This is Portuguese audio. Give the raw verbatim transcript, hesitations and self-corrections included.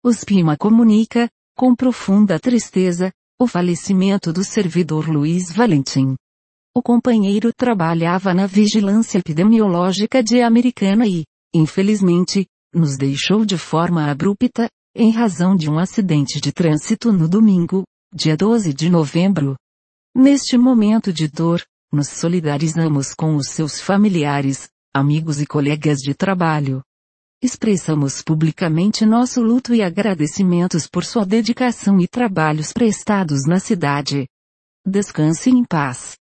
O SPIMA comunica, com profunda tristeza, o falecimento do servidor Luiz Valentim. O companheiro trabalhava na vigilância epidemiológica de Americana e, infelizmente, nos deixou de forma abrupta, em razão de um acidente de trânsito no domingo, dia doze de novembro. Neste momento de dor, nos solidarizamos com os seus familiares, amigos e colegas de trabalho. Expressamos publicamente nosso luto e agradecimentos por sua dedicação e trabalhos prestados na cidade. Descanse em paz.